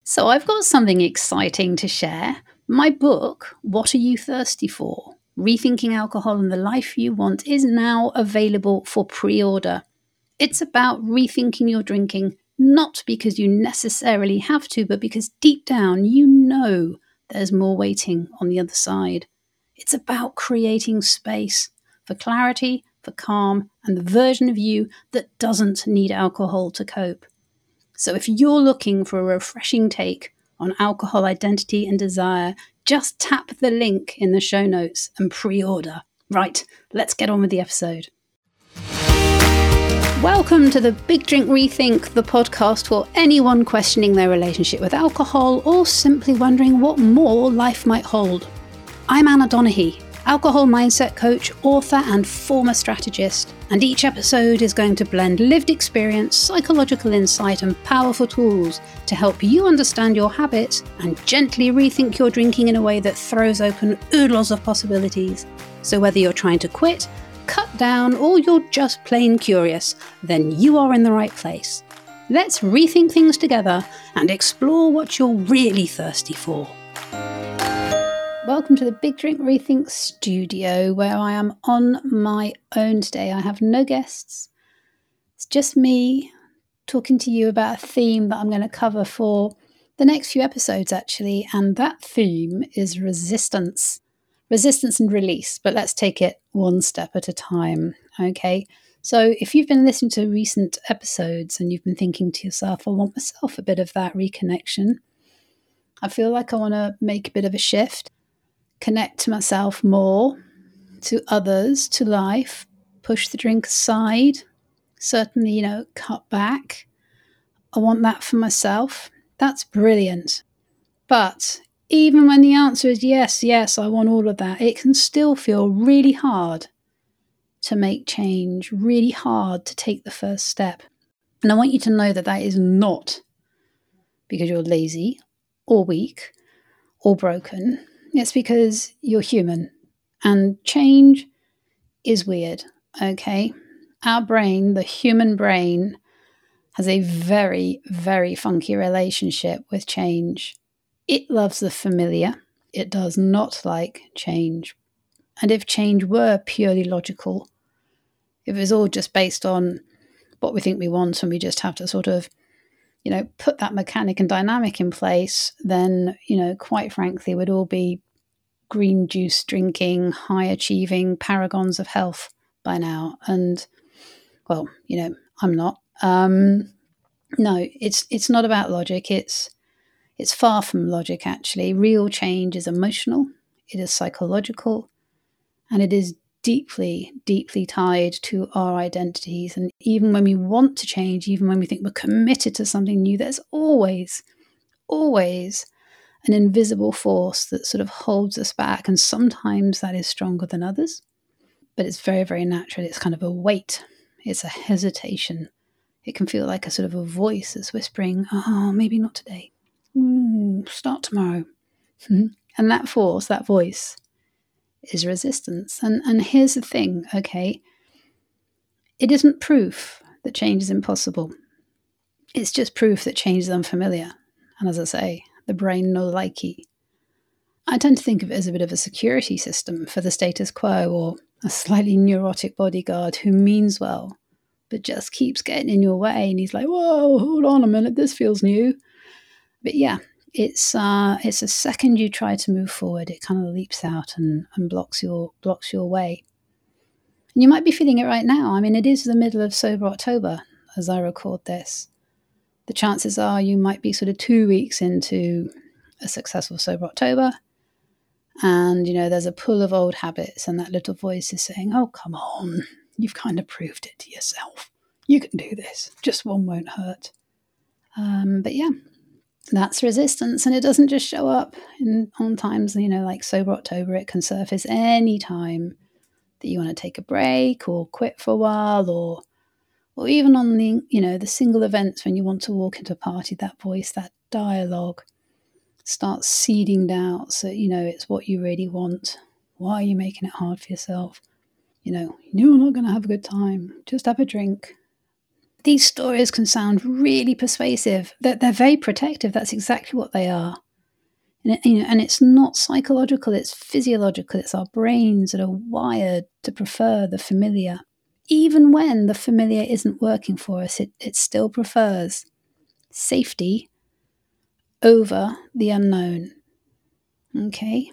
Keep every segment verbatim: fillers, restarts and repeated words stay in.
So I've got something exciting to share. My book, What Are You Thirsty For? Rethinking Alcohol and the Life You Want, is now available for pre-order. It's about rethinking your drinking, not because you necessarily have to, but because deep down you know there's more waiting on the other side. It's about creating space for clarity, for calm, and the version of you that doesn't need alcohol to cope. So if you're looking for a refreshing take on alcohol identity and desire, just tap the link in the show notes and pre-order. Right, let's get on with the episode. Welcome to the Big Drink Rethink, the podcast for anyone questioning their relationship with alcohol or simply wondering what more life might hold. I'm Anna Donaghy, alcohol mindset coach, author and former strategist, and each episode is going to blend lived experience, psychological insight and powerful tools to help you understand your habits and gently rethink your drinking in a way that throws open oodles of possibilities. So whether you're trying to quit, cut down, or you're just plain curious, then you are in the right place. Let's rethink things together and explore what you're really thirsty for. Welcome to the Big Drink Rethink studio, where I am on my own today. I have no guests. It's just me talking to you about a theme that I'm going to cover for the next few episodes, actually. And that theme is resistance. Resistance and release. But let's take it one step at a time. Okay. So if you've been listening to recent episodes and you've been thinking to yourself, I want myself a bit of that reconnection. I feel like I want to make a bit of a shift. Connect to myself more, to others, to life, push the drink aside, certainly, you know, cut back. I want that for myself. That's brilliant. But even when the answer is yes, yes, I want all of that, it can still feel really hard to make change, really hard to take the first step. And I want you to know that that is not because you're lazy or weak or broken. It's because you're human and change is weird, okay? Our brain, the human brain, has a very, very funky relationship with change. It loves the familiar. It does not like change. And if change were purely logical, if it was all just based on what we think we want and we just have to sort of, you know, put that mechanic and dynamic in place, then, you know, quite frankly, we'd all be green juice drinking, high achieving paragons of health by now. And, well, you know, I'm not. Um, no, it's it's not about logic. It's it's far from logic, actually. Real change is emotional, it is psychological, and it is deeply, deeply tied to our identities. And even when we want to change, even when we think we're committed to something new, there's always, always an invisible force that sort of holds us back. And sometimes that is stronger than others, but it's very, very natural. It's kind of a weight. It's a hesitation. It can feel like a sort of a voice that's whispering, oh, maybe not today. Mm, start tomorrow. And that force, that voice, is resistance. And, and here's the thing, okay? It isn't proof that change is impossible. It's just proof that change is unfamiliar. And as I say, the brain no likey. I tend to think of it as a bit of a security system for the status quo, or a slightly neurotic bodyguard who means well, but just keeps getting in your way. And he's like, whoa, hold on a minute, this feels new. But yeah, it's uh, it's a second you try to move forward, it kind of leaps out and, and blocks your blocks your way. And you might be feeling it right now. I mean, it is the middle of Sober October as I record this. The chances are you might be sort of two weeks into a successful Sober October. And, you know, there's a pull of old habits and that little voice is saying, oh, come on, you've kind of proved it to yourself. You can do this. Just one won't hurt. Um, but yeah, that's resistance. And it doesn't just show up in, on times, you know, like Sober October. It can surface any time that you want to take a break or quit for a while, or or even on the, you know, the single events when you want to walk into a party, that voice, that dialogue starts seeding doubt. So, you know, it's what you really want. Why are you making it hard for yourself? You know, you're not going to have a good time. Just have a drink. These stories can sound really persuasive. They're, they're very protective. That's exactly what they are. And, it, you know, and it's not psychological, it's physiological. It's our brains that are wired to prefer the familiar. Even when the familiar isn't working for us, it, it still prefers safety over the unknown. Okay?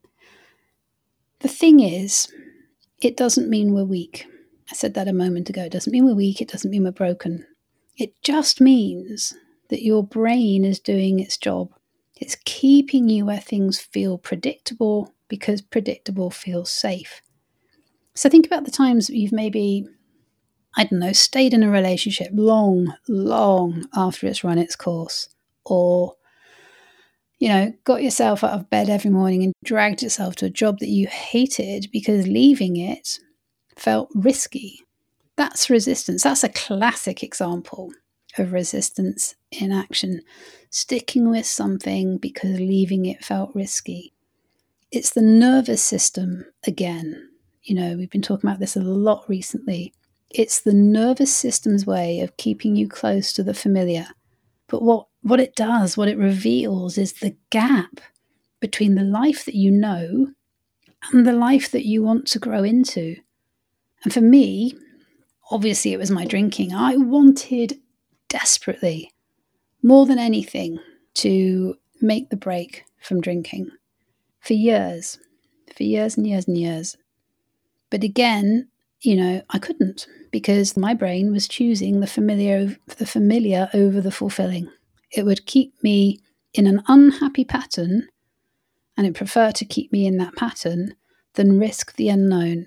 The thing is, it doesn't mean we're weak. I said that a moment ago. It doesn't mean we're weak. It doesn't mean we're broken. It just means that your brain is doing its job. It's keeping you where things feel predictable because predictable feels safe. So think about the times that you've maybe, I don't know, stayed in a relationship long, long after it's run its course, or, you know, got yourself out of bed every morning and dragged yourself to a job that you hated because leaving it felt risky. That's resistance. That's a classic example of resistance in action. Sticking with something because leaving it felt risky. It's the nervous system again. You know, we've been talking about this a lot recently. It's the nervous system's way of keeping you close to the familiar. But what, what it does, what it reveals, is the gap between the life that you know and the life that you want to grow into. And for me, obviously it was my drinking. I wanted desperately, more than anything, to make the break from drinking for years, for years and years and years. But again, you know, I couldn't because my brain was choosing the familiar, the familiar over the fulfilling. It would keep me in an unhappy pattern, and it preferred to keep me in that pattern than risk the unknown.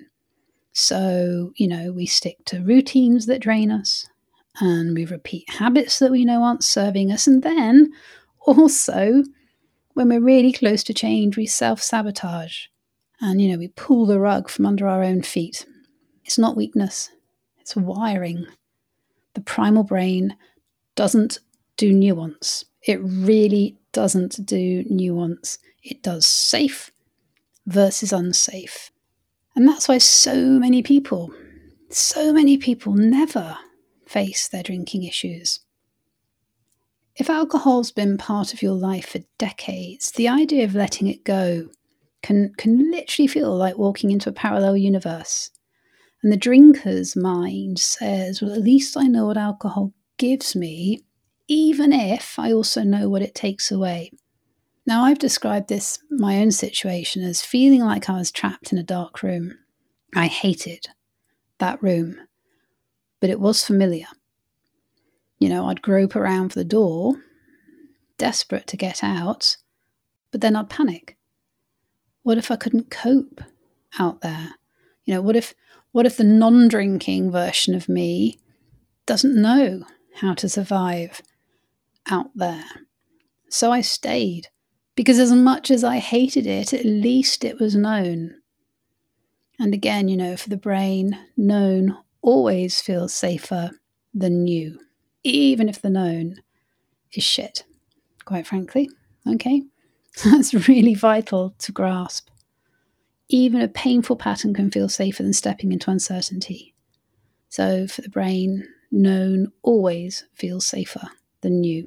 So, you know, we stick to routines that drain us, and we repeat habits that we know aren't serving us. And then also, when we're really close to change, we self-sabotage. And, you know, we pull the rug from under our own feet. It's not weakness, it's wiring. The primal brain doesn't do nuance. It really doesn't do nuance. It does safe versus unsafe. And that's why so many people, so many people never face their drinking issues. If alcohol's been part of your life for decades, the idea of letting it go can, can literally feel like walking into a parallel universe. And the drinker's mind says, well, at least I know what alcohol gives me, even if I also know what it takes away. Now, I've described this, my own situation, as feeling like I was trapped in a dark room. I hated that room, but it was familiar. You know, I'd grope around for the door, desperate to get out, but then I'd panic. What if I couldn't cope out there? You know, what if what if the non-drinking version of me doesn't know how to survive out there? So I stayed, because as much as I hated it, at least it was known. And again, you know, for the brain, known always feels safer than new, even if the known is shit, quite frankly. Okay? That's really vital to grasp. Even a painful pattern can feel safer than stepping into uncertainty. So for the brain, known always feels safer than new.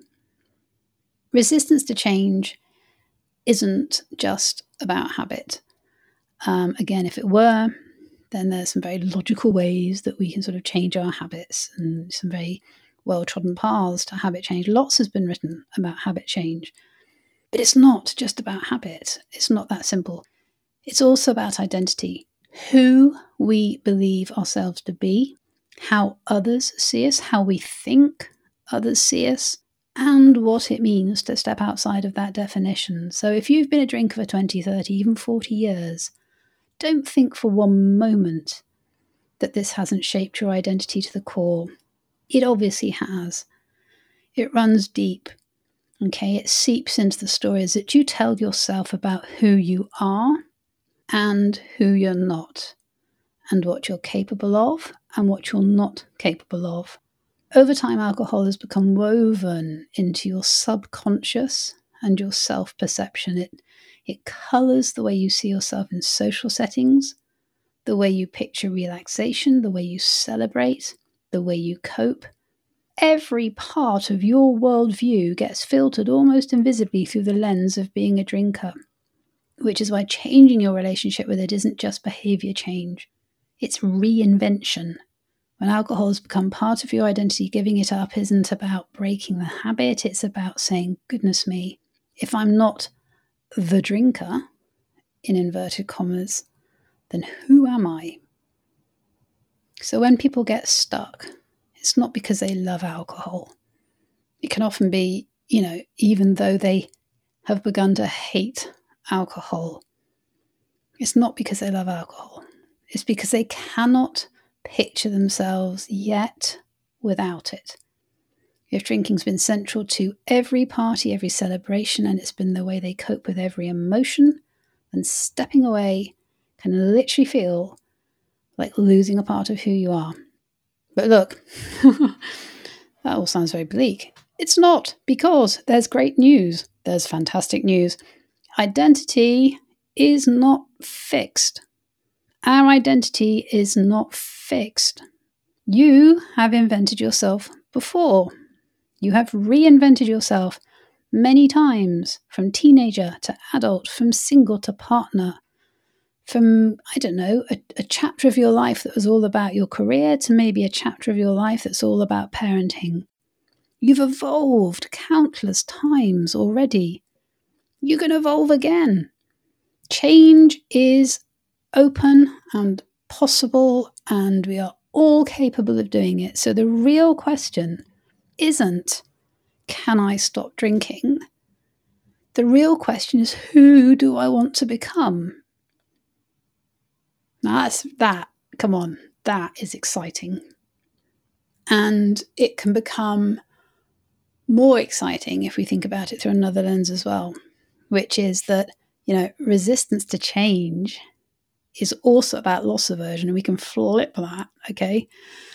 Resistance to change isn't just about habit. Um, again, if it were, then there's some very logical ways that we can sort of change our habits and some very well-trodden paths to habit change. Lots has been written about habit change. But it's not just about habit. It's not that simple. It's also about identity, who we believe ourselves to be, how others see us, how we think others see us, and what it means to step outside of that definition. So if you've been a drinker for twenty, thirty, even forty years, don't think for one moment that this hasn't shaped your identity to the core. It obviously has. It runs deep. Okay, it seeps into the stories that you tell yourself about who you are and who you're not, and what you're capable of and what you're not capable of. Over time, alcohol has become woven into your subconscious and your self-perception. It, it colours the way you see yourself in social settings, the way you picture relaxation, the way you celebrate, the way you cope. every part of your worldview gets filtered almost invisibly through the lens of being a drinker, which is why changing your relationship with it isn't just behavior change. It's reinvention. When alcohol has become part of your identity, giving it up isn't about breaking the habit. It's about saying, goodness me, if I'm not the drinker, in inverted commas, then who am I? So when people get stuck, it's not because they love alcohol. It can often be, you know, even though they have begun to hate alcohol, it's not because they love alcohol. It's because they cannot picture themselves yet without it. If drinking's been central to every party, every celebration, and it's been the way they cope with every emotion, then stepping away can literally feel like losing a part of who you are. But look, that all sounds very bleak. It's not, because there's great news. There's fantastic news. Identity is not fixed. Our identity is not fixed. You have invented yourself before. You have reinvented yourself many times, from teenager to adult, from single to partner, from, I don't know, a, a chapter of your life that was all about your career to maybe a chapter of your life that's all about parenting. You've evolved countless times already. You can evolve again. Change is open and possible, and we are all capable of doing it. So the real question isn't, can I stop drinking? The real question is, who do I want to become? Now that's that, come on, that is exciting. And it can become more exciting if we think about it through another lens as well, which is that, you know, resistance to change is also about loss aversion, and we can flip that, okay?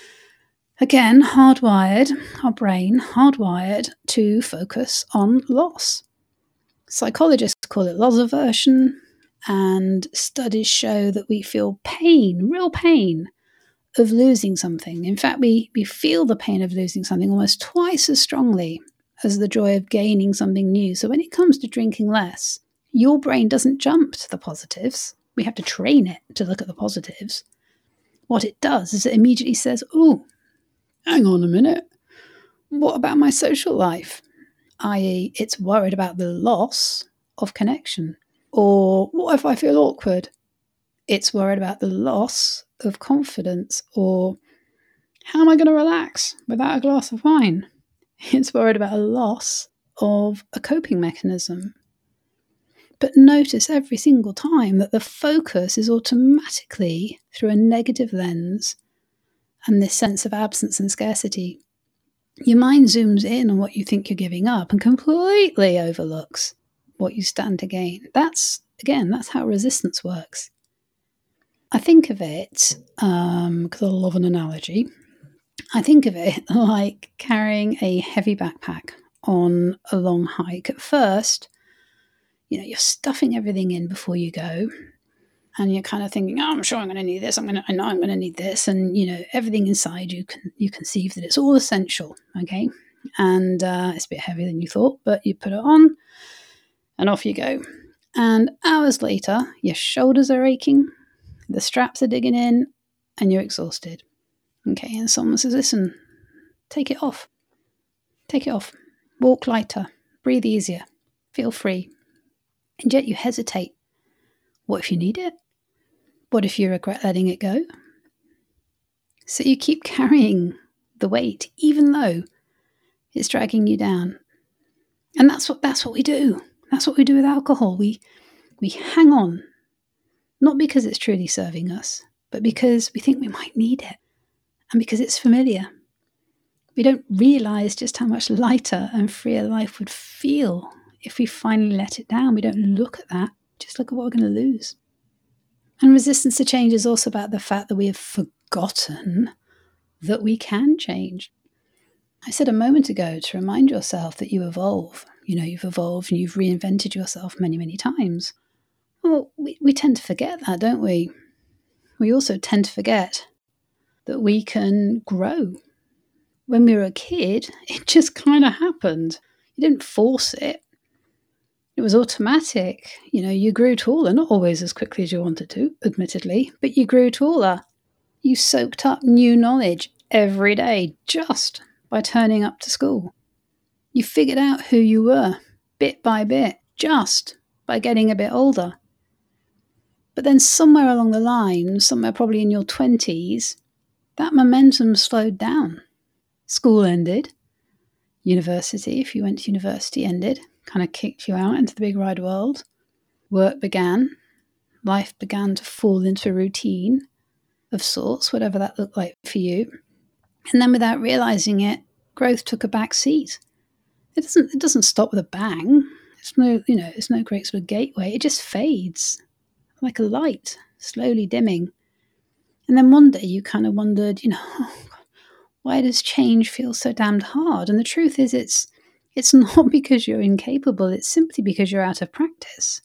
Again, hardwired, our brain, hardwired to focus on loss. Psychologists call it loss aversion, and studies show that we feel pain, real pain, of losing something. In fact, we, we feel the pain of losing something almost twice as strongly as the joy of gaining something new. So when it comes to drinking less, your brain doesn't jump to the positives. We have to train it to look at the positives. What it does is it immediately says, oh, hang on a minute. What about my social life? that is, it's worried about the loss of connection. Or what if I feel awkward? It's worried about the loss of confidence. Or how am I going to relax without a glass of wine? It's worried about a loss of a coping mechanism. But notice every single time that the focus is automatically through a negative lens and this sense of absence and scarcity. Your mind zooms in on what you think you're giving up and completely overlooks what you stand to gain. That's, again, that's how resistance works. I think of it, um, because I love an analogy, I think of it like carrying a heavy backpack on a long hike. At first, you know, you're stuffing everything in before you go, and you're kind of thinking, oh, I'm sure I'm going to need this. I'm going to, I know I'm going to need this. And, you know, everything inside you can, you conceive that it's all essential. Okay. And uh, it's a bit heavier than you thought, but you put it on and off you go. And hours later, your shoulders are aching, the straps are digging in, and you're exhausted. Okay. And someone says, listen, take it off. Take it off. Walk lighter. Breathe easier. Feel free. And yet you hesitate. What if you need it? What if you regret letting it go? So you keep carrying the weight, even though it's dragging you down. And that's what that's what we do. That's what we do with alcohol. We we hang on, not because it's truly serving us, but because we think we might need it, and because it's familiar. We don't realize just how much lighter and freer life would feel if we finally let it down. We don't look at that. Just look at what we're going to lose. And resistance to change is also about the fact that we have forgotten that we can change. I said a moment ago to remind yourself that you evolve. You know, you've evolved and you've reinvented yourself many, many times. Well, we, we tend to forget that, don't we? We also tend to forget that we can grow. When we were a kid, it just kind of happened. You didn't force it. It was automatic. You know, you grew taller, not always as quickly as you wanted to, admittedly, but you grew taller. You soaked up new knowledge every day just by turning up to school. You figured out who you were bit by bit just by getting a bit older. But then somewhere along the line, somewhere probably in your twenties, that momentum slowed down. School ended. University, if you went to university, ended. Kind of kicked you out into the big wide world. Work began. Life began to fall into a routine of sorts, whatever that looked like for you. And then without realizing it, growth took a back seat. It doesn't it doesn't stop with a bang. It's no, you know, it's no great sort of gateway. It just fades like a light, slowly dimming. And then one day you kind of wondered, you know, oh, why does change feel so damned hard? And the truth is it's it's not because you're incapable, it's simply because you're out of practice.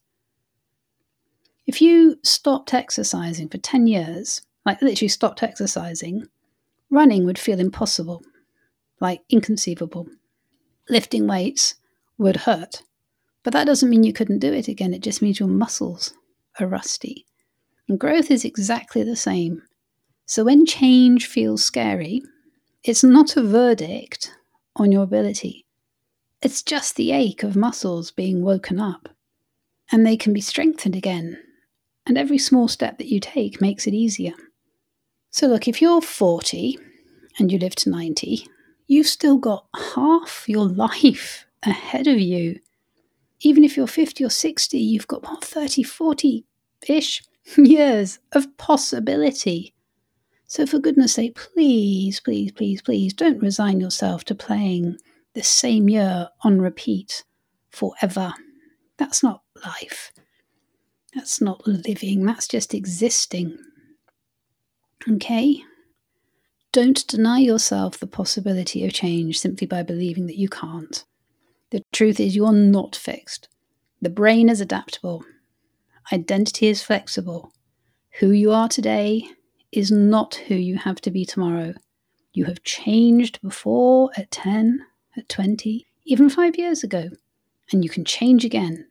If you stopped exercising for ten years, like literally stopped exercising, running would feel impossible, like inconceivable. Lifting weights would hurt. But that doesn't mean you couldn't do it again. It just means your muscles are rusty. And growth is exactly the same. So when change feels scary, it's not a verdict on your ability. It's just the ache of muscles being woken up. And they can be strengthened again. And every small step that you take makes it easier. So look, if you're forty and you live to ninety, you've still got half your life ahead of you. Even if you're fifty or sixty, you've got what, thirty, forty-ish years of possibility. So for goodness sake, please, please, please, please don't resign yourself to playing the same year on repeat forever. That's not life. That's not living. That's just existing. Okay? Don't deny yourself the possibility of change simply by believing that you can't. The truth is you're not fixed. The brain is adaptable. Identity is flexible. Who you are today is not who you have to be tomorrow. You have changed before at ten, at twenty, even five years ago, and you can change again.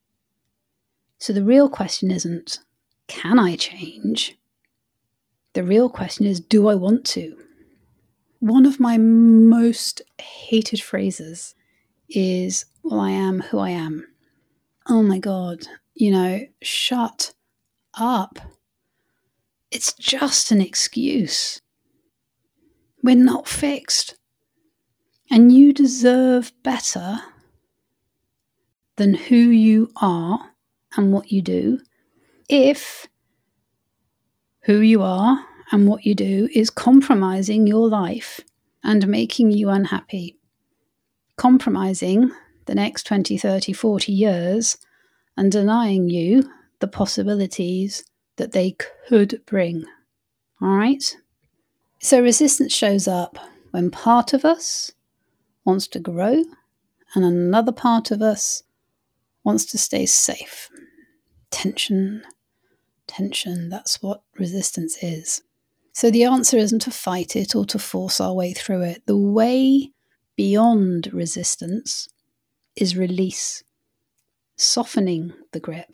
So the real question isn't, can I change? The real question is, do I want to? One of my most hated phrases is, well, I am who I am. Oh my God, you know, shut up. It's just an excuse. We're not fixed. And you deserve better than who you are and what you do if who you are and what you do is compromising your life and making you unhappy. Compromising the next twenty, thirty, forty years and denying you the possibilities that they could bring. All right? So resistance shows up when part of us wants to grow and another part of us wants to stay safe. Tension, tension, that's what resistance is. So the answer isn't to fight it or to force our way through it. The way beyond resistance is release, softening the grip,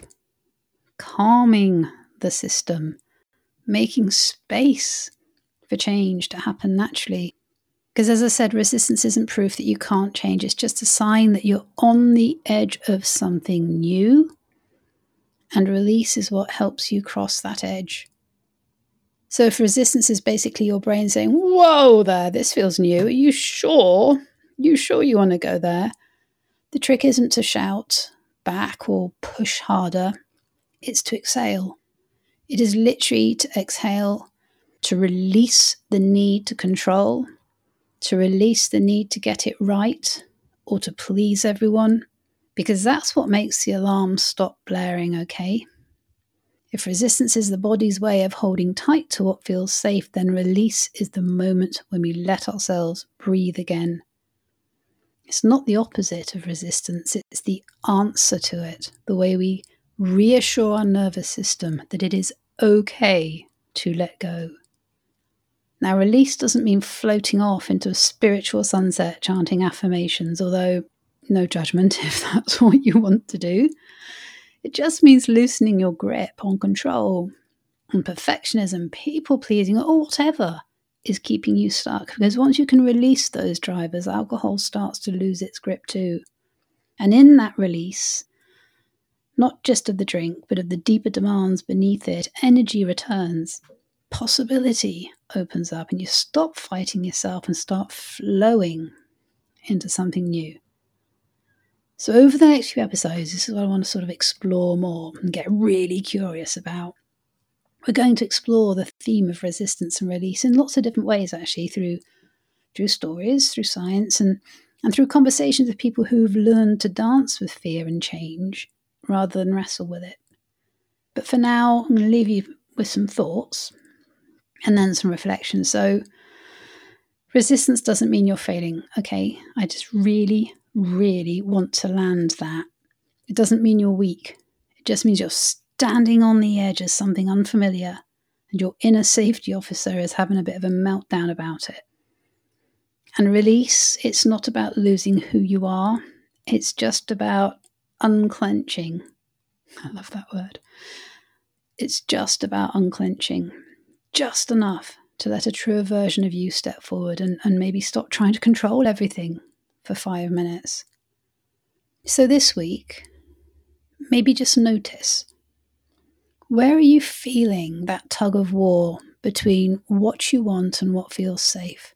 calming the system, making space for change to happen naturally. Because as I said, resistance isn't proof that you can't change. It's just a sign that you're on the edge of something new, and release is what helps you cross that edge. So if resistance is basically your brain saying, whoa there, this feels new. Are you sure? You sure you want to go there? The trick isn't to shout back or push harder. It's to exhale. It is literally to exhale, to release the need to control, to release the need to get it right or to please everyone, because that's what makes the alarm stop blaring, okay? If resistance is the body's way of holding tight to what feels safe, then release is the moment when we let ourselves breathe again. It's not the opposite of resistance, it's the answer to it, the way we reassure our nervous system that it is okay to let go. Now, release doesn't mean floating off into a spiritual sunset chanting affirmations, although no judgment if that's what you want to do. It just means loosening your grip on control, on perfectionism, people-pleasing, or whatever is keeping you stuck. Because once you can release those drivers, alcohol starts to lose its grip too. And in that release, not just of the drink, but of the deeper demands beneath it, energy returns. Possibility opens up and you stop fighting yourself and start flowing into something new. So over the next few episodes, this is what I want to sort of explore more and get really curious about. We're going to explore the theme of resistance and release in lots of different ways, actually, through through stories, through science, and, and through conversations with people who've learned to dance with fear and change rather than wrestle with it. But for now, I'm going to leave you with some thoughts and then some reflection. So resistance doesn't mean you're failing. Okay, I just really, really want to land that. It doesn't mean you're weak. It just means you're standing on the edge of something unfamiliar and your inner safety officer is having a bit of a meltdown about it. And release, it's not about losing who you are. It's just about unclenching. I love that word. It's just about unclenching. Just enough to let a truer version of you step forward and, and maybe stop trying to control everything for five minutes. So this week, maybe just notice, where are you feeling that tug of war between what you want and what feels safe?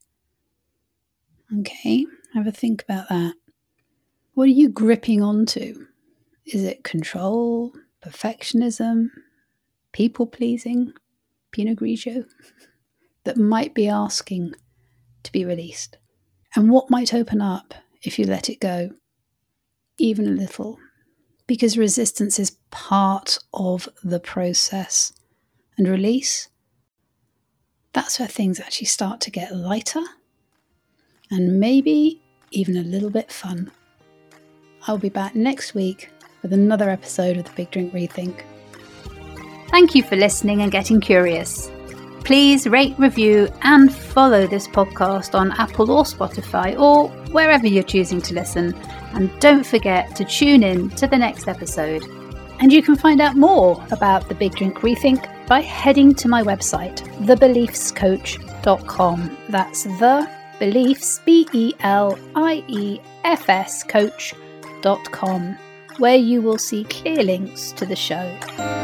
Okay, have a think about that. What are you gripping onto? Is it control, perfectionism, people-pleasing, Pinot Grigio, that might be asking to be released? And what might open up if you let it go, even a little? Because resistance is part of the process. And release, that's where things actually start to get lighter and maybe even a little bit fun. I'll be back next week with another episode of the Big Drink Rethink. Thank you for listening and getting curious. Please rate, review and follow this podcast on Apple or Spotify or wherever you're choosing to listen. And don't forget to tune in to the next episode. And you can find out more about the Big Drink Rethink by heading to my website, the beliefs coach dot com. That's the beliefs, B E L I E F S coach dot com, where you will see clear links to the show.